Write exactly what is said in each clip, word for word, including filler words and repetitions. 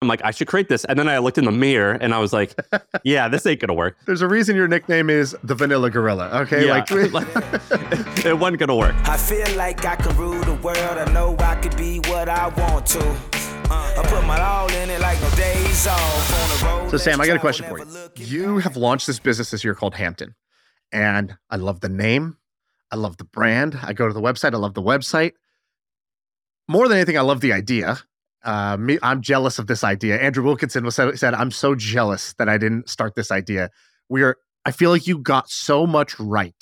like, I should create this. And then I looked in the mirror and I was like, yeah, this ain't gonna work. There's a reason your nickname is the Vanilla Gorilla, okay? Yeah, like, like it wasn't gonna work. I feel like I can rule the world. I know I could be what I want to. Uh, I put my all in it like no days off. On the road, so Sam, I got a question for you. You have launched this business this year called Hampton. And I love the name. I love the brand. I go to the website. I love the website. More than anything, I love the idea. Uh, me, I'm jealous of this idea. Andrew Wilkinson was said, said, I'm so jealous that I didn't start this idea. We are, I feel like you got so much right.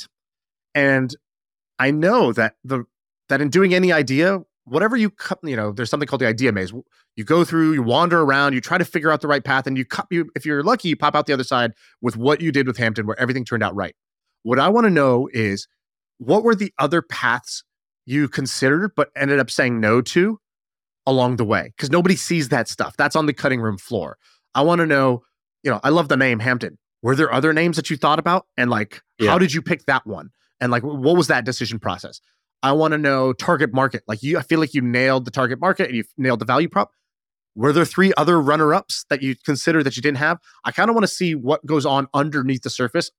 And I know that the that in doing any idea, whatever you cut, you know, there's something called the idea maze. You go through, you wander around, you try to figure out the right path, and you cut you, if you're lucky, you pop out the other side with what you did with Hampton, where everything turned out right. What I want to know is, what were the other paths you considered but ended up saying no to along the way? Because nobody sees that stuff. That's on the cutting room floor. I want to know, you know, I love the name Hampton. Were there other names that you thought about? And like, yeah. how did you pick that one? And like, what was that decision process? I want to know target market. Like you, I feel like you nailed the target market and you nailed the value prop. Were there three other runner-ups that you considered that you didn't have? I kind of want to see what goes on underneath the surface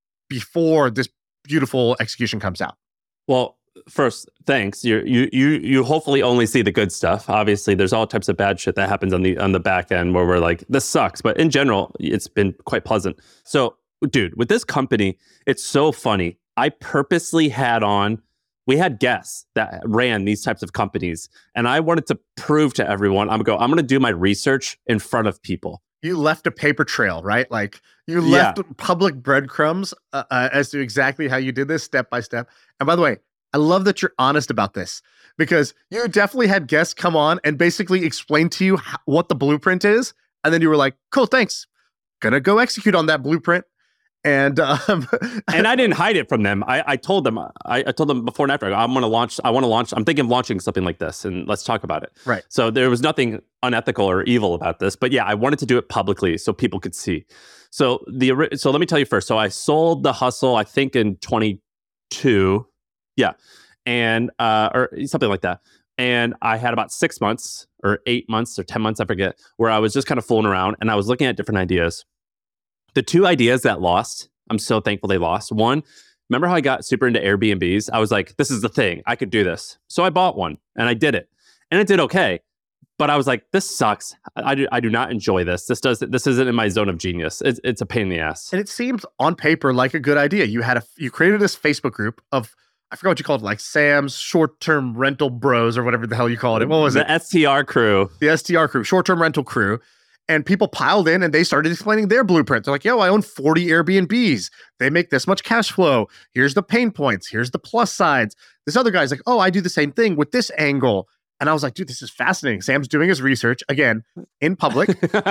before this beautiful execution comes out. Well, first, thanks. You you you you hopefully only see the good stuff. Obviously, there's all types of bad shit that happens on the on the back end where we're like, this sucks. But in general, it's been quite pleasant. So, dude, with this company, it's so funny. I purposely had on, we had guests that ran these types of companies, and I wanted to prove to everyone, I'm going to go, I'm going to do my research in front of people. You left a paper trail, right? Like you left yeah. public breadcrumbs uh, uh, as to exactly how you did this step by step. And by the way, I love that you're honest about this, because you definitely had guests come on and basically explain to you how, what the blueprint is. And then you were like, cool, thanks. Gonna go execute on that blueprint. And um, and I didn't hide it from them. I, I told them, I, I told them before and after, I'm going to launch, I want to launch, I'm thinking of launching something like this, and let's talk about it. Right. So there was nothing unethical or evil about this, but yeah, I wanted to do it publicly so people could see. So the, so let me tell you first. So I sold The Hustle, I think in twenty-two. Yeah. And, uh, or something like that. And I had about six months or eight months or ten months, I forget, where I was just kind of fooling around and I was looking at different ideas. The two ideas that lost, I'm so thankful they lost. One, remember how I got super into Airbnbs? I was like, this is the thing. I could do this. So I bought one and I did it. And it did okay. But I was like, this sucks. I do, I do not enjoy this. This does this isn't in my zone of genius. It's, it's a pain in the ass. And it seems on paper like a good idea. You had a you created this Facebook group of, I forgot what you called it, like Sam's short-term rental bros or whatever the hell you called it. What was the it? The S T R crew. The S T R crew, short-term rental crew. And people piled in and they started explaining their blueprint. They're like, yo, I own forty Airbnbs. They make this much cash flow. Here's the pain points. Here's the plus sides. This other guy's like, oh, I do the same thing with this angle. And I was like, dude, this is fascinating. Sam's doing his research, again, in public.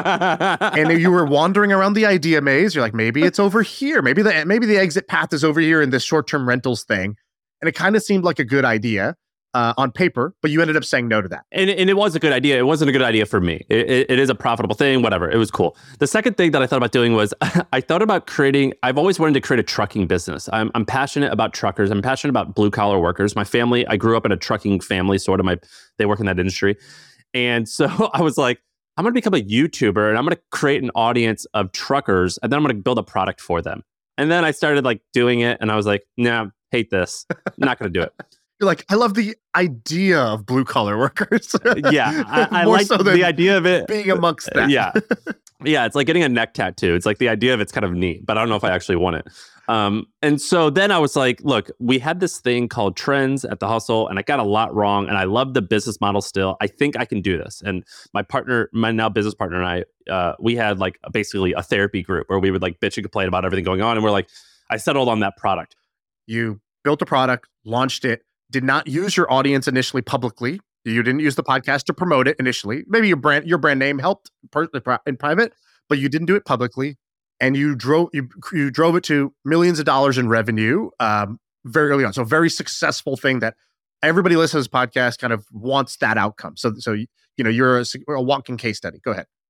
And you were wandering around the idea maze. You're like, maybe it's over here. Maybe the maybe the exit path is over here in this short-term rentals thing. And it kind of seemed like a good idea uh, on paper, but you ended up saying no to that. And, and it was a good idea. It wasn't a good idea for me. It, it, it is a profitable thing, whatever. It was cool. The second thing that I thought about doing was I thought about creating, I've always wanted to create a trucking business. I'm, I'm passionate about truckers. I'm passionate about blue collar workers. My family, I grew up in a trucking family, sort of. My they work in that industry. And so I was like, I'm going to become a YouTuber and I'm going to create an audience of truckers and then I'm going to build a product for them. And then I started like doing it and I was like, nah, hate this. I'm not going to do it. You're like, I love the idea of blue collar workers. Yeah, I, I like so the idea of it being amongst that. Yeah, yeah, it's like getting a neck tattoo. It's like the idea of it's kind of neat, but I don't know if I actually want it. Um, and so then I was like, look, we had this thing called Trends at The Hustle, and I got a lot wrong. And I love the business model still. I think I can do this. And my partner, my now business partner, and I, uh, we had like basically a therapy group where we would like bitch and complain about everything going on. And we're like, I settled on that product. You built a product, launched it. Did not use your audience initially publicly. You didn't use the podcast to promote it initially. Maybe your brand, your brand name helped in private, but you didn't do it publicly. And you drove you, you drove it to millions of dollars in revenue um, very early on. So a very successful thing that everybody listening to this podcast kind of wants that outcome. So so you know you're a, a walking case study. Go ahead.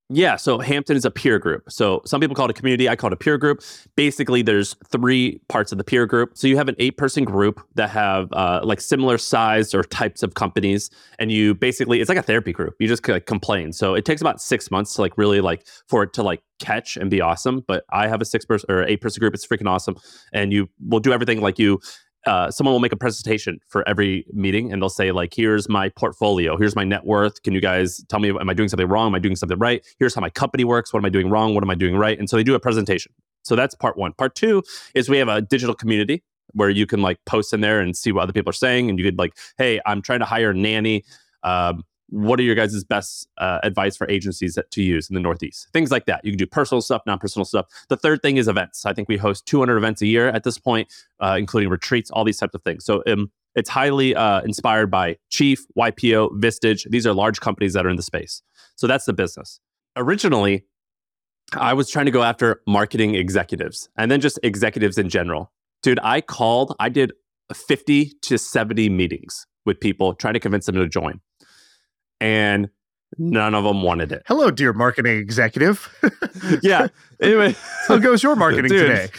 Yeah, so Hampton is a peer group. So some people call it a community. I call it a peer group. Basically, there's three parts of the peer group. So you have an eight-person group that have uh, like similar size or types of companies, and you basically it's like a therapy group. You just like complain. So it takes about six months to like really like for it to like catch and be awesome. But I have a six-person or eight-person group. It's freaking awesome, and you will do everything like you. Uh, someone will make a presentation for every meeting and they'll say like, here's my portfolio, here's my net worth. Can you guys tell me, am I doing something wrong? Am I doing something right? Here's how my company works. What am I doing wrong? What am I doing right? And so they do a presentation. So that's part one. Part two is we have a digital community where you can like post in there and see what other people are saying. And you could like, hey, I'm trying to hire a nanny. Um, what are your guys' best uh, advice for agencies that, to use in the Northeast? Things like that. You can do personal stuff, non-personal stuff. The third thing is events. I think we host two hundred events a year at this point, uh, including retreats, all these types of things. So um, it's highly uh, inspired by Chief, Y P O, Vistage. These are large companies that are in the space. So that's the business. Originally, I was trying to go after marketing executives and then just executives in general. Dude, I called, I did fifty to seventy meetings with people trying to convince them to join. And none of them wanted it. Hello, dear marketing executive. Yeah. Anyway, how goes your marketing Dude, today?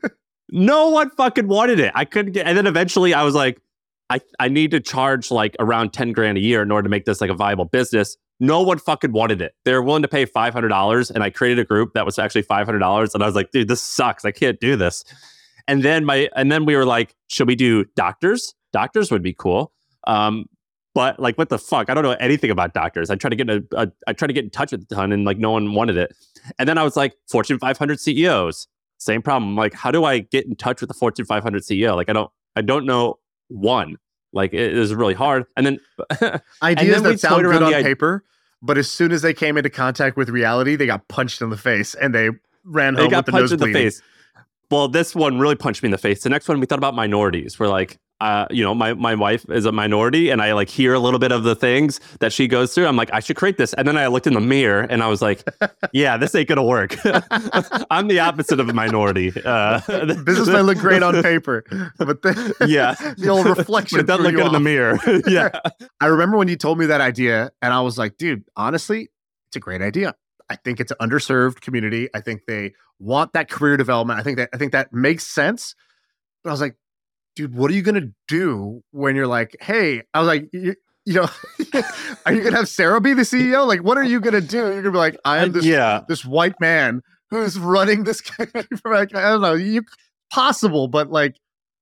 No one fucking wanted it. I couldn't get, and then eventually I was like, I, I need to charge like around ten grand a year in order to make this like a viable business. No one fucking wanted it. They were willing to pay five hundred dollars, and I created a group that was actually five hundred dollars. And I was like, dude, this sucks. I can't do this. And then my, and then we were like, should we do doctors? Doctors would be cool. Um, But like, what the fuck? I don't know anything about doctors. I tried to get a, a I tried to get in touch with a ton, and like no one wanted it. And then I was like, Fortune five hundred C E Os, same problem. I'm like, how do I get in touch with the Fortune five hundred C E O? Like, I don't, I don't know one. Like, it is really hard. And then ideas and then that sound good on the, paper, but as soon as they came into contact with reality, they got punched in the face and they ran home they got with the punched nose in the bleeding. face. Well, this one really punched me in the face. The next one, we thought about minorities. We're like, uh, you know, my, my wife is a minority, and I like hear a little bit of the things that she goes through. I'm like, I should create this. And then I looked in the mirror and I was like, yeah, this ain't gonna work. I'm the opposite of a minority. Uh, Business might look great on paper, but the, yeah, the old reflection. But it doesn't look good off. in the mirror. Yeah. I remember when you told me that idea, and I was like, dude, honestly, it's a great idea. I think it's an underserved community. I think they want that career development. I think that I think that makes sense. But I was like, dude, what are you gonna do when you're like, hey, I was like, you, you know, are you gonna have Sarah be the C E O? Like, what are you gonna do? You're gonna be like, I am this, yeah. this white man who's running this. Like, I don't know, you possible, but like,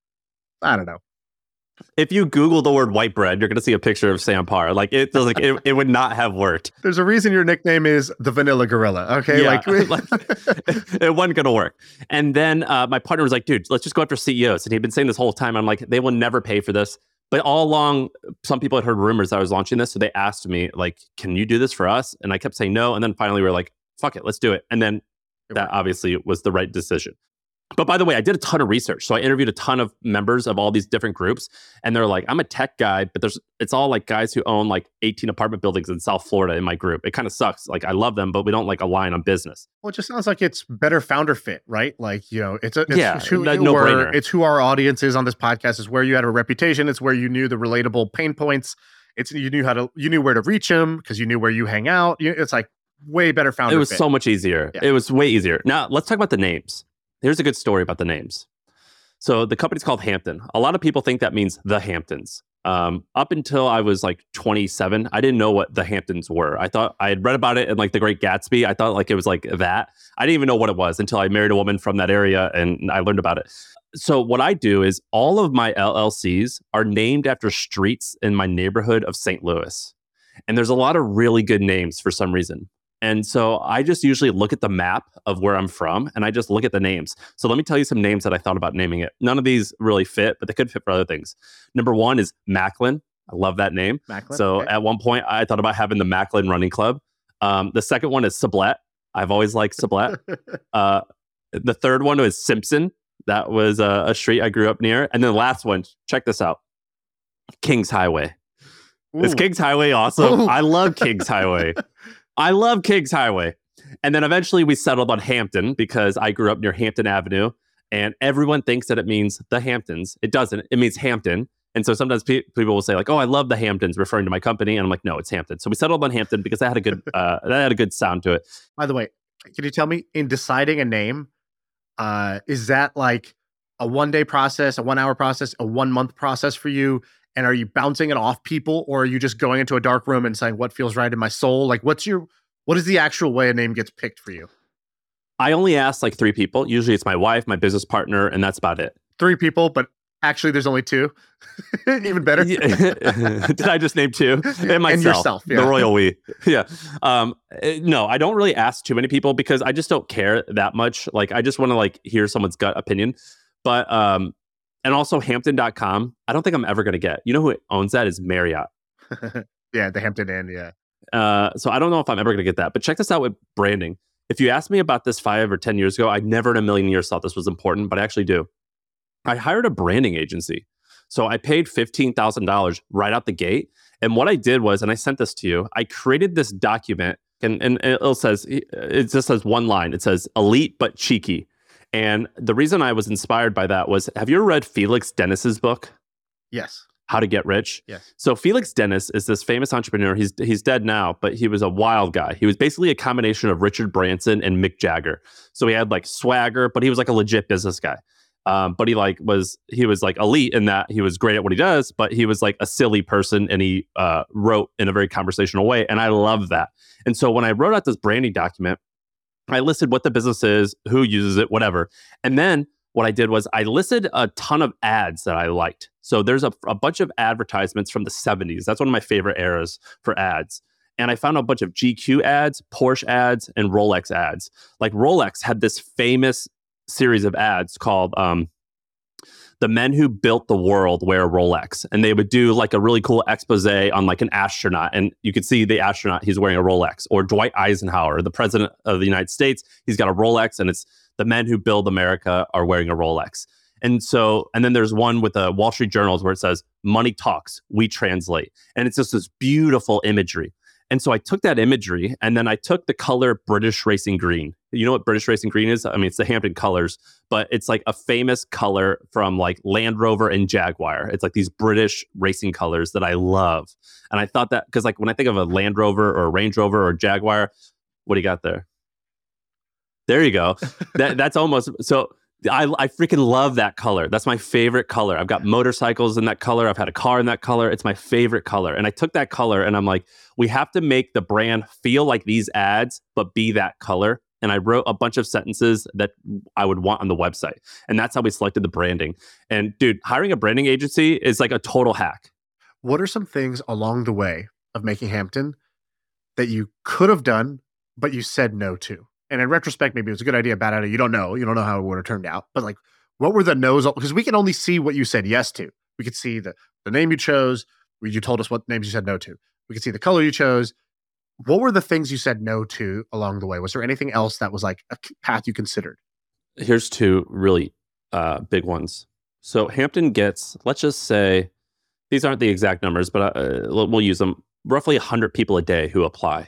I don't know. If you Google the word white bread, you're going to see a picture of Sam Parr. Like it, like it, it would not have worked. There's a reason your nickname is the Vanilla Gorilla. Okay, yeah, like, like it wasn't going to work. And then uh, my partner was like, "Dude, let's just go after C E Os." And he'd been saying this whole time. I'm like, "They will never pay for this." But all along, some people had heard rumors that I was launching this, so they asked me, "Like, can you do this for us?" And I kept saying no. And then finally, we were like, "Fuck it, let's do it." And then that obviously was the right decision. But by the way, I did a ton of research. So I interviewed a ton of members of all these different groups. And they're like, I'm a tech guy, but there's it's all like guys who own like eighteen apartment buildings in South Florida in my group. It kind of sucks. Like I love them, but we don't like align on business. Well, it just sounds like it's better founder fit, right? Like, you know, it's a it's yeah, who no, you no were, brainer. It's who our audience is on this podcast. It's where you had a reputation. It's where you knew the relatable pain points. It's you knew how to you knew where to reach them because you knew where you hang out. You, it's like way better founder. It was fit. so much easier. Yeah. It was way easier. Now let's talk about the names. Here's a good story about the names. So the company's called Hampton. A lot of people think that means the Hamptons. Um, up until I was like twenty-seven, I didn't know what the Hamptons were. I thought I had read about it in like The Great Gatsby. I thought like it was like that. I didn't even know what it was until I married a woman from that area and I learned about it. So what I do is all of my L L Cs are named after streets in my neighborhood of Saint Louis. And there's a lot of really good names for some reason. And so I just usually look at the map of where I'm from and I just look at the names. So let me tell you some names that I thought about naming it. None of these really fit, but they could fit for other things. Number one is Macklin. I love that name. Macklin, so okay. At one point, I thought about having the Macklin Running Club. Um, the second one is Sublette. I've always liked Sublette. uh, the third one was Simpson. That was a, a street I grew up near. And then the last one, check this out. Kings Highway. Ooh. Is Kings Highway awesome? Ooh. I love Kings Highway. I love Kings Highway. And then eventually we settled on Hampton because I grew up near Hampton Avenue and everyone thinks that it means the Hamptons. It doesn't. It means Hampton. And so sometimes pe- people will say like, "Oh, I love the Hamptons," referring to my company, and I'm like, "No, it's Hampton." So we settled on Hampton because that had a good uh, that had a good sound to it. By the way, can you tell me, in deciding a name, uh, is that like a one day process, a one hour process, a one month process for you? And are you bouncing it off people, or are you just going into a dark room and saying what feels right in my soul? Like, what's your what is the actual way a name gets picked for you? I only ask like three people. Usually it's my wife, my business partner, and that's about it. Three people, but actually there's only two. Even better. Did I just name two? And myself, and yourself, yeah. The royal we. Yeah. Um, no, I don't really ask too many people because I just don't care that much. Like, I just want to like hear someone's gut opinion. But um, and also Hampton dot com, I don't think I'm ever going to get. You know who owns that is Marriott. Yeah, the Hampton Inn, yeah. Uh, so I don't know if I'm ever going to get that. But check this out with branding. If you asked me about this five or ten years ago, I never in a million years thought this was important, but I actually do. I hired a branding agency. So I paid fifteen thousand dollars right out the gate. And what I did was, and I sent this to you, I created this document, and, and it says, it just says one line. It says, elite but cheeky. And the reason I was inspired by that was, have you ever read Felix Dennis's book? Yes. How to Get Rich? Yes. So Felix Dennis is this famous entrepreneur. He's he's dead now, but he was a wild guy. He was basically a combination of Richard Branson and Mick Jagger. So he had like swagger, but he was like a legit business guy. Um, but he like was he was like elite in that he was great at what he does, but he was like a silly person, and he uh, wrote in a very conversational way. And I love that. And so when I wrote out this branding document, I listed what the business is, who uses it, whatever. And then what I did was I listed a ton of ads that I liked. So there's a, a bunch of advertisements from the seventies. That's one of my favorite eras for ads. And I found a bunch of G Q ads, Porsche ads, and Rolex ads. Like Rolex had this famous series of ads called um, The Men Who Built the World Wear a Rolex. And they would do like a really cool expose on like an astronaut. And you could see the astronaut, he's wearing a Rolex. Or Dwight Eisenhower, the president of the United States, he's got a Rolex, and it's the men who build America are wearing a Rolex. And so, and then there's one with the Wall Street Journals where it says, money talks, we translate. And it's just this beautiful imagery. And so I took that imagery, and then I took the color British Racing Green. You know what British Racing Green is? I mean, it's the Hampton colors, but it's like a famous color from like Land Rover and Jaguar. It's like these British racing colors that I love. And I thought that, because like when I think of a Land Rover or a Range Rover or Jaguar, what do you got there? There you go. That That's almost, so I, I freaking love that color. That's my favorite color. I've got motorcycles in that color. I've had a car in that color. It's my favorite color. And I took that color and I'm like, we have to make the brand feel like these ads, but be that color. And I wrote a bunch of sentences that I would want on the website. And that's how we selected the branding. And dude, hiring a branding agency is like a total hack. What are some things along the way of making Hampton that you could have done, but you said no to? And in retrospect, maybe it was a good idea, bad idea. You don't know. You don't know how it would have turned out. But like, what were the no's? Because we can only see what you said yes to. We could see the, the name you chose. You told us what names you said no to. We could see the color you chose. What were the things you said no to along the way? Was there anything else that was like a path you considered? Here's two really uh, big ones. So Hampton gets, let's just say, these aren't the exact numbers, but uh, we'll use them, roughly one hundred people a day who apply.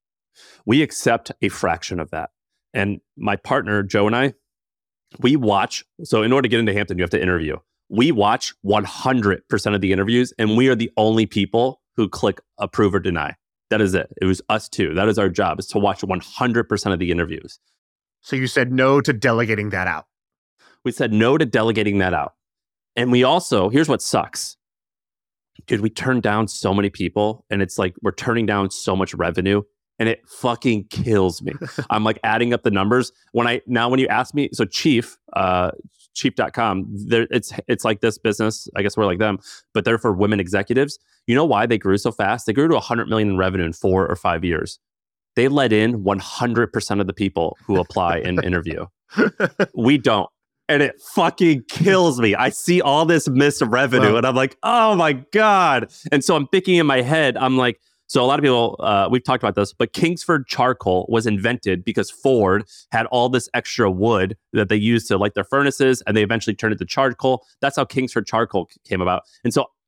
We accept a fraction of that. And my partner, Joe, and I, we watch. So in order to get into Hampton, you have to interview. We watch one hundred percent of the interviews, and we are the only people who click approve or deny. That is it. It was us two. That is our job, is to watch one hundred percent of the interviews. So you said no to delegating that out. We said no to delegating that out. And we also, here's what sucks. Dude, we turned down so many people, and it's like we're turning down so much revenue. And it fucking kills me. I'm like adding up the numbers. When I now when you ask me, so Chief, uh, Chief dot com, it's it's like this business. I guess we're like them, but they're for women executives. You know why they grew so fast? They grew to one hundred million in revenue in four or five years. They let in one hundred percent of the people who apply and interview. We don't. And it fucking kills me. I see all this missed revenue, well, and I'm like, oh my God. And so I'm thinking in my head, I'm like, so a lot of people, uh, we've talked about this, but Kingsford charcoal was invented because Ford had all this extra wood that they used to light their furnaces, and they eventually turned it to charcoal. That's how Kingsford charcoal came about. And so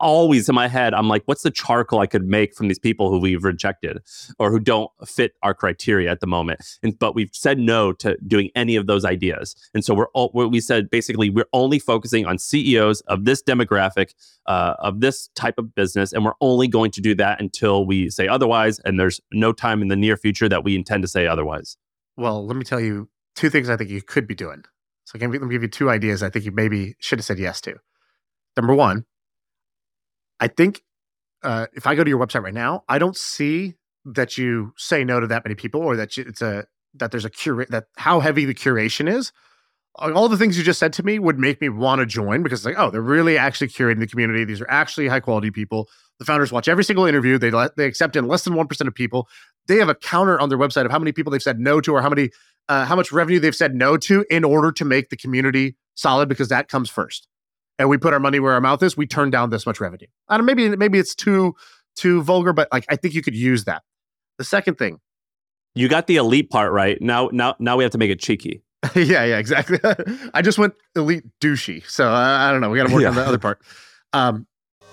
always in my head, I'm like, what's the charcoal I could make from these people who we've rejected or who don't fit our criteria at the moment? And but we've said no to doing any of those ideas. And so we're all, we said basically we're only focusing on C E Os of this demographic, uh, of this type of business, and we're only going to do that until we say otherwise. And there's no time in the near future that we intend to say otherwise. Well, let me tell you two things I think you could be doing. So let me give you two ideas I think you maybe should have said yes to. Number one, I think uh, if I go to your website right now, I don't see that you say no to that many people, or that you, it's a that there's a curate that how heavy the curation is. All the things you just said to me would make me want to join, because it's like, oh, they're really actually curating the community. These are actually high quality people. The founders watch every single interview. They let, they accept in less than one percent of people. They have a counter on their website of how many people they've said no to, or how many uh, how much revenue they've said no to, in order to make the community solid, because that comes first. And we put our money where our mouth is. We turn down this much revenue. I don't, maybe maybe it's too too vulgar, but like I think you could use that. The second thing, you got the elite part right. Now now now we have to make it cheeky. yeah, yeah, exactly. I just went elite douchey, so uh, I don't know. We got to work yeah. on the other part. Um,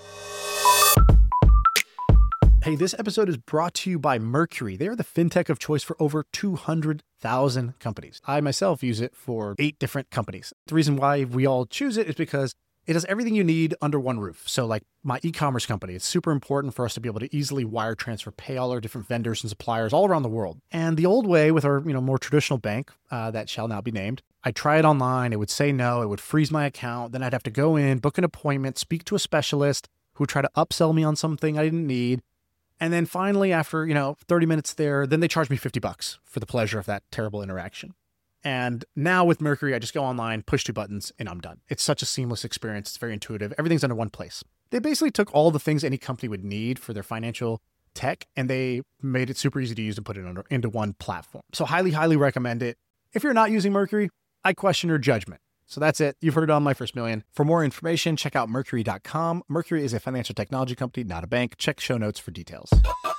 Hey, this episode is brought to you by Mercury. They are the fintech of choice for over two hundred thousand companies. I myself use it for eight different companies. The reason why we all choose it is because it does everything you need under one roof. So like my e-commerce company, it's super important for us to be able to easily wire transfer, pay all our different vendors and suppliers all around the world. And the old way with our, you know, more traditional bank uh, that shall now be named, I'd try it online. It would say no. It would freeze my account. Then I'd have to go in, book an appointment, speak to a specialist who would try to upsell me on something I didn't need. And then finally, after, you know, thirty minutes there, then they charge me fifty bucks for the pleasure of that terrible interaction. And now with Mercury, I just go online, push two buttons, and I'm done. It's such a seamless experience. It's very intuitive. Everything's under one place. They basically took all the things any company would need for their financial tech, and they made it super easy to use and put it under, into one platform. So highly, highly recommend it. If you're not using Mercury, I question your judgment. So that's it. You've heard it on My First Million. For more information, check out Mercury dot com. Mercury is a financial technology company, not a bank. Check show notes for details.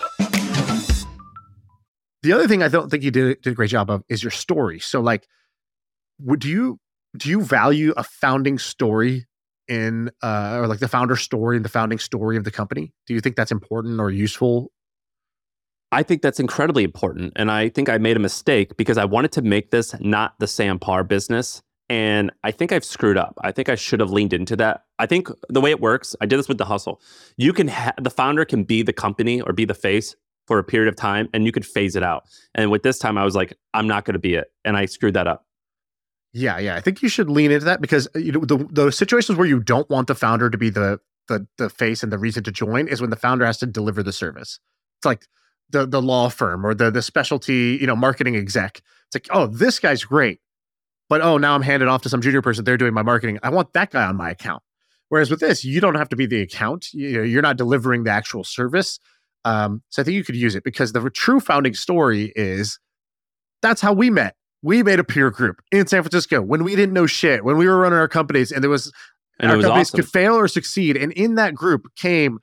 The other thing I don't think you did, did a great job of is your story. So like, would you, do you value a founding story in, uh, or like the founder story and the founding story of the company? Do you think that's important or useful? I think that's incredibly important. And I think I made a mistake because I wanted to make this not the Sam Parr business. And I think I've screwed up. I think I should have leaned into that. I think the way it works, I did this with The Hustle. You can, ha- the founder can be the company or be the face for a period of time, and you could phase it out. And with this time, I was like, I'm not going to be it. And I screwed that up. Yeah, yeah. I think you should lean into that, because you know the, the situations where you don't want the founder to be the, the the face and the reason to join is when the founder has to deliver the service. It's like the the law firm or the the specialty, you know, marketing exec. It's like, oh, this guy's great, but oh, now I'm handed off to some junior person. They're doing my marketing. I want that guy on my account. Whereas with this, you don't have to be the account. You know, you're not delivering the actual service. Um, so I think you could use it, because the true founding story is that's how we met. We made a peer group in San Francisco when we didn't know shit, when we were running our companies, and there was and our it was companies awesome. could fail or succeed. And in that group came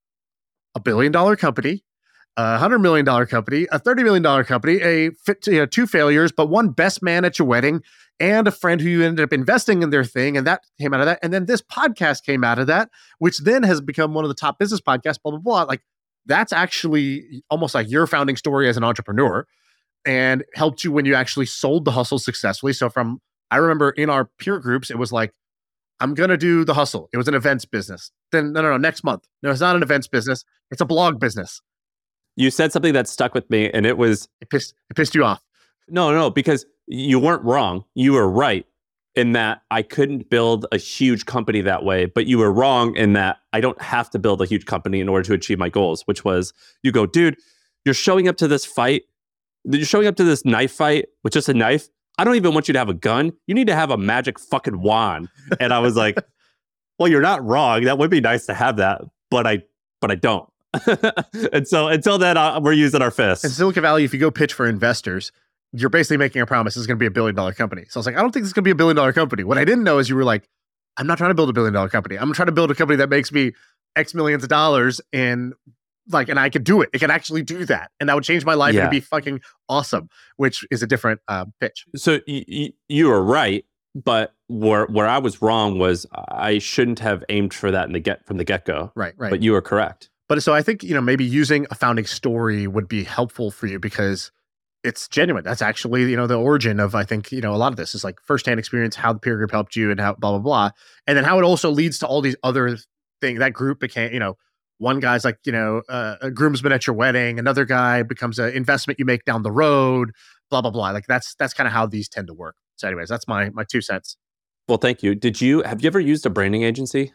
a billion dollar company, a hundred million dollar company, a thirty million dollar company, a fit, you know, two failures, but one best man at your wedding, and a friend who you ended up investing in their thing. And that came out of that. And then this podcast came out of that, which then has become one of the top business podcasts, blah, blah, blah. Like, that's actually almost like your founding story as an entrepreneur, and helped you when you actually sold The Hustle successfully. So from, I remember in our peer groups, it was like, I'm going to do The Hustle. It was an events business. Then, no, no, no, next month. No, it's not an events business. It's a blog business. You said something that stuck with me, and it was... It pissed, it pissed you off. No, no, because you weren't wrong. You were right in that I couldn't build a huge company that way, but you were wrong in that I don't have to build a huge company in order to achieve my goals, which was, you go, dude, you're showing up to this fight. You're showing up to this knife fight with just a knife. I don't even want you to have a gun. You need to have a magic fucking wand. And I was like, well, you're not wrong. That would be nice to have that, but I, but I don't. And so until then, uh, we're using our fists. In Silicon Valley, if you go pitch for investors, you're basically making a promise this is going to be a billion dollar company. So I was like, I don't think this is going to be a billion dollar company. What I didn't know is you were like, I'm not trying to build a billion dollar company. I'm trying to build a company that makes me X millions of dollars, and like, and I could do it. It can actually do that. And that would change my life. Yeah. And it'd be fucking awesome, which is a different uh, pitch. So y- y- you were right, but where where I was wrong was I shouldn't have aimed for that in the get from the get go. Right, right. But you are correct. But so I think, you know, maybe using a founding story would be helpful for you because it's genuine. That's actually, you know, the origin of, I think, you know, a lot of this is like firsthand experience, how the peer group helped you and how blah, blah, blah. And then how it also leads to all these other things. That group became, you know, one guy's like, you know, uh, a groomsman at your wedding. Another guy becomes an investment you make down the road, blah, blah, blah. Like that's, that's kind of how these tend to work. So anyways, that's my, my two cents. Well, thank you. Did you, have you ever used a branding agency?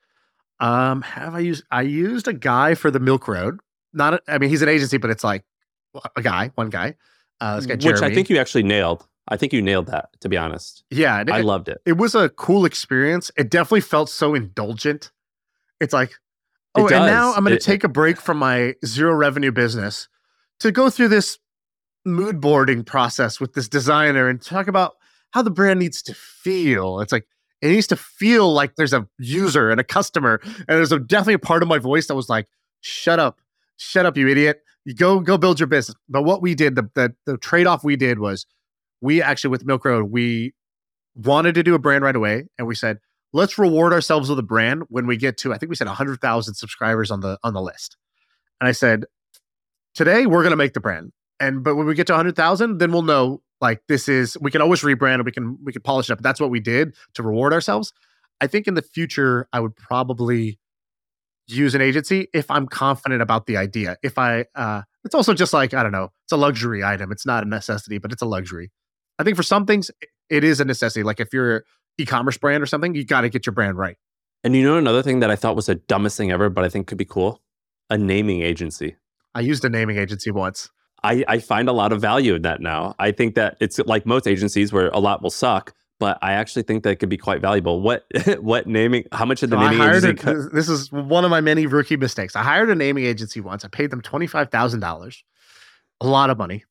Um, have I used, I used a guy for the Milk Road. Not, a, I mean, he's an agency, but it's like a guy, one guy. Uh, this guy, Which Jeremy. I think you actually nailed. I think you nailed that, to be honest. Yeah. It, I loved it. It was a cool experience. It definitely felt so indulgent. It's like, oh, It and does. now I'm going to It- take a break from my zero revenue business to go through this mood boarding process with this designer and talk about how the brand needs to feel. It's like, it needs to feel like there's a user and a customer. And there's a, definitely a part of my voice that was like, shut up, shut up, you idiot. You go, go build your business. But what we did, the, the, the trade-off we did was we actually, with Milk Road, we wanted to do a brand right away. And we said, let's reward ourselves with a brand when we get to, I think we said one hundred thousand subscribers on the, on the list. And I said, today we're going to make the brand. And, but when we get to one hundred thousand, then we'll know like this is, we can always rebrand and we can, we can polish it up. That's what we did to reward ourselves. I think in the future, I would probably use an agency if I'm confident about the idea. If I, uh, it's also just like, I don't know, it's a luxury item. It's not a necessity, but it's a luxury. I think for some things, it is a necessity. Like if you're an e-commerce brand or something, you got to get your brand right. And you know another thing that I thought was the dumbest thing ever, but I think could be cool? A naming agency. I used a naming agency once. I, I find a lot of value in that now. I think that it's like most agencies where a lot will suck, but I actually think that could be quite valuable. What what naming, how much of the So I naming hired agency? a, cut- this is one of my many rookie mistakes. I hired a naming agency once. I paid them twenty-five thousand dollars, a lot of money.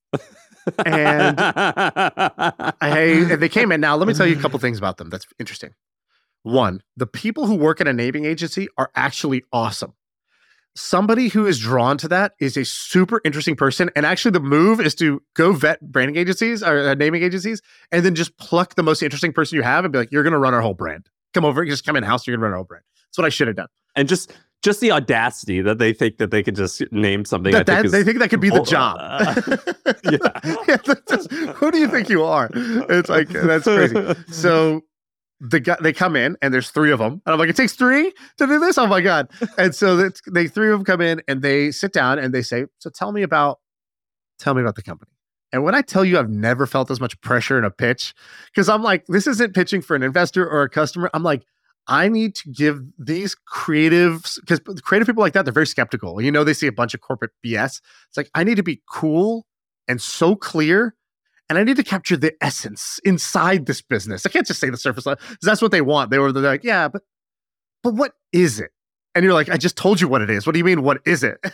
And I, and they came in. Now, let me tell you a couple things about them that's interesting. One, the people who work at a naming agency are actually awesome. Somebody who is drawn to that is a super interesting person. And actually the move is to go vet branding agencies or uh, naming agencies and then just pluck the most interesting person you have and be like, you're going to run our whole brand. Come over, just come in house, you're going to run our whole brand. That's what I should have done. and just just the audacity that they think that they could just name something. That, I think that, is, they think that could be the oh, job. uh, yeah. Yeah, that's just- who do you think you are? It's like, that's crazy. So the guy, they come in and there's three of them. And I'm like, it takes three to do this? Oh my God. And so that's, they three of them come in and they sit down and they say, so tell me about, tell me about the company. And when I tell you I've never felt as much pressure in a pitch, because I'm like, this isn't pitching for an investor or a customer. I'm like, I need to give these creatives, because creative people like that, they're very skeptical. You know, they see a bunch of corporate B S. It's like, I need to be cool and so clear. And I need to capture the essence inside this business. I can't just say the surface level, because that's what they want. They were they're like, yeah, but but what is it? And you're like, I just told you what it is. What do you mean, what is it?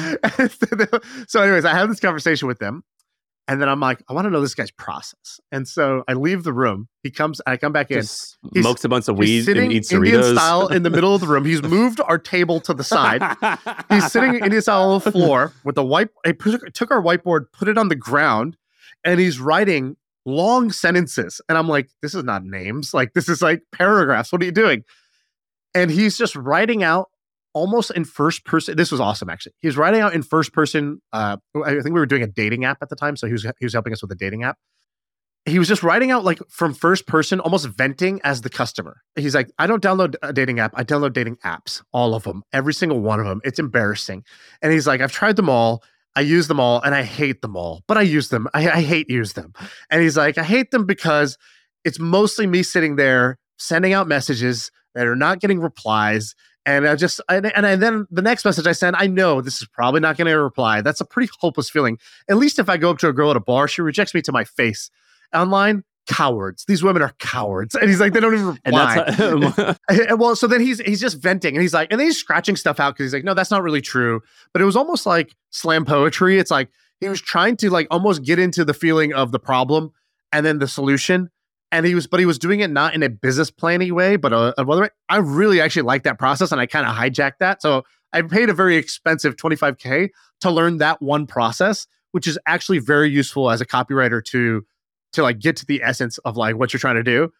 So anyways, I have this conversation with them. And then I'm like, I want to know this guy's process. And so I leave the room. He comes, I come back in. Just He's- smokes a bunch of He's weed sitting and eats Indian Doritos. style in the middle of the room. He's moved our table to the side. He's sitting Indian style on the floor with the white. I put, took our whiteboard, put it on the ground, and he's writing long sentences. And I'm like, this is not names. Like, this is like paragraphs. What are you doing? And he's just writing out almost in first person. This was awesome, actually. He was writing out in first person. Uh, I think we were doing a dating app at the time. So he was, he was helping us with a dating app. He was just writing out like from first person, almost venting as the customer. He's like, I don't download a dating app. I download dating apps, all of them, every single one of them. It's embarrassing. And he's like, I've tried them all. I use them all and I hate them all, but I use them. I, I hate use them. And he's like, I hate them because it's mostly me sitting there sending out messages that are not getting replies. And I just, and, and I, then the next message I send, I know this is probably not going to reply. That's a pretty hopeless feeling. At least if I go up to a girl at a bar, she rejects me to my face. Online, cowards. These women are cowards. And he's like, they don't even And reply. that's how, And well, so then he's he's just venting and he's like, and then he's scratching stuff out because he's like, no, that's not really true. But it was almost like slam poetry. It's like he was trying to like almost get into the feeling of the problem and then the solution. And he was, but he was doing it not in a business planning way, but a, another way. I really actually like that process and I kind of hijacked that. So I paid a very expensive twenty-five K to learn that one process, which is actually very useful as a copywriter to to like get to the essence of like what you're trying to do.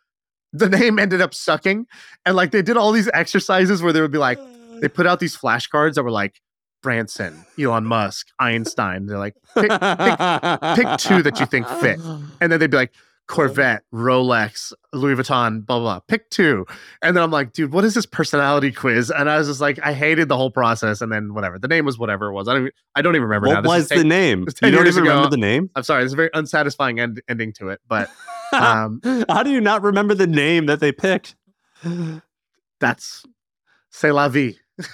the name ended up sucking. And like they did all these exercises where they would be like, they put out these flashcards that were like Branson, Elon Musk, Einstein. They're like, pick, pick, pick two that you think fit. And then they'd be like, Corvette, Rolex, Louis Vuitton, blah, blah, blah. Pick two. And then I'm like, dude, what is this personality quiz? And I was just like, I hated the whole process. And then whatever. The name was whatever it was. I don't even, I don't even remember what now. This was ten, the name? You don't even ago. remember the name? I'm sorry. There's a very unsatisfying end, ending to it. But um, how do you not remember the name that they picked? That's C'est la vie.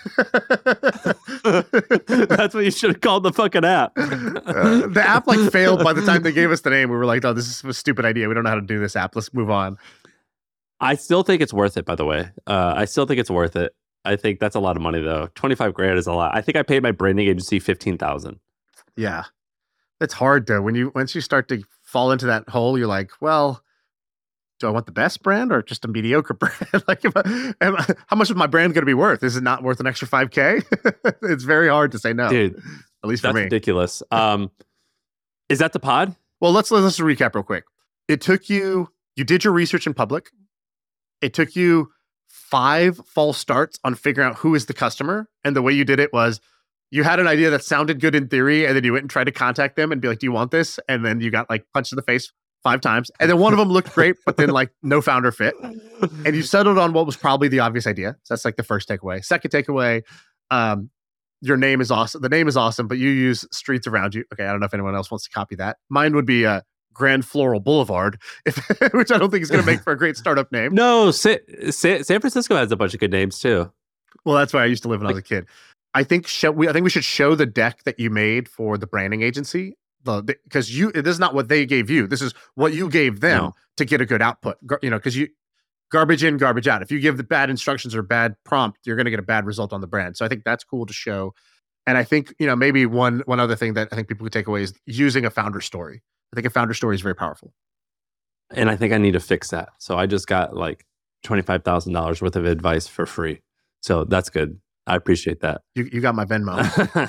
That's what you should have called the fucking app. uh, the app like failed by the time they gave us the name. We were like, oh, this is a stupid idea. We don't know how to do this app. Let's move on. I still think it's worth it, by the way. Uh, I still think it's worth it. I think that's a lot of money, though. twenty-five grand is a lot. I think I paid my branding agency fifteen thousand. Yeah. It's hard though. When you, once you start to fall into that hole, you're like, well, do I want the best brand or just a mediocre brand? Like, if I, am I, how much is my brand going to be worth? Is it not worth an extra five K? It's very hard to say no. Dude, at least for that's me. ridiculous. Um, is that the pod? Well, let's let's recap real quick. It took you, you did your research in public. It took you five false starts on figuring out who is the customer. And the way you did it was you had an idea that sounded good in theory, and then you went and tried to contact them and be like, do you want this? And then you got like punched in the face five times. And then one of them looked great, but then like no founder fit. And you settled on what was probably the obvious idea. So that's like the first takeaway. Second takeaway, um, your name is awesome. The name is awesome, but you use streets around you. Okay, I don't know if anyone else wants to copy that. Mine would be uh, Grand Floral Boulevard, if, which I don't think is going to make for a great startup name. No, Sa- Sa- San Francisco has a bunch of good names too. Well, that's where I used to live when I was a kid. I think show, we, I think we should show the deck that you made for the branding agency. Because you, this is not what they gave you. This is what you gave them No. to get a good output. Gar, you know, because you garbage in, garbage out. If you give the bad instructions or bad prompt, you're going to get a bad result on the brand. So I think that's cool to show. And I think, you know, maybe one one other thing that I think people could take away is using a founder story. I think a founder story is very powerful. And I think I need to fix that. So I just got like twenty-five thousand dollars worth of advice for free. So that's good. I appreciate that. You you got my Venmo.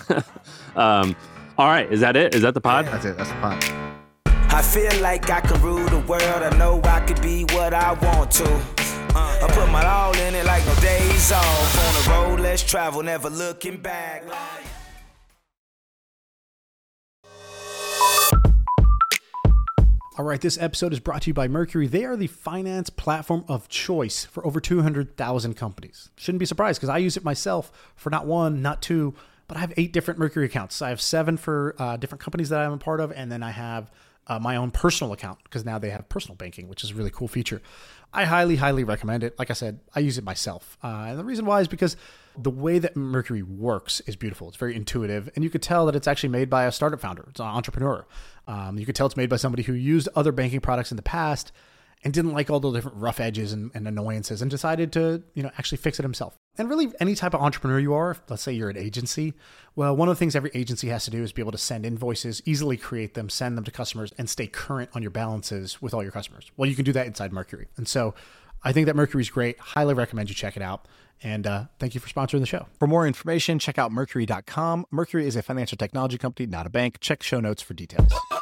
um, all right. Is that it? Is that the pod? That's it. That's the pod. I feel like I can rule the world. I know I could be what I want to. Uh, I put my all in it like no days off. On the road, let's travel, never looking back. All right, this episode is brought to you by Mercury. They are the finance platform of choice for over two hundred thousand companies. Shouldn't be surprised because I use it myself for not one, not two, but I have eight different Mercury accounts. I have seven for uh, different companies that I'm a part of, and then I have uh, my own personal account because now they have personal banking, which is a really cool feature. I highly, highly recommend it. Like I said, I use it myself. Uh, and the reason why is because the way that Mercury works is beautiful. It's very intuitive, and you could tell that it's actually made by a startup founder. It's an entrepreneur. Um, you could tell it's made by somebody who used other banking products in the past and didn't like all the different rough edges and, and annoyances and decided to, you know, actually fix it himself. And really, any type of entrepreneur you are, let's say you're an agency, well, one of the things every agency has to do is be able to send invoices, easily create them, send them to customers, and stay current on your balances with all your customers. Well, you can do that inside Mercury. And so I think that Mercury is great. Highly recommend you check it out. And uh, thank you for sponsoring the show. For more information, check out Mercury dot com. Mercury is a financial technology company, not a bank. Check show notes for details.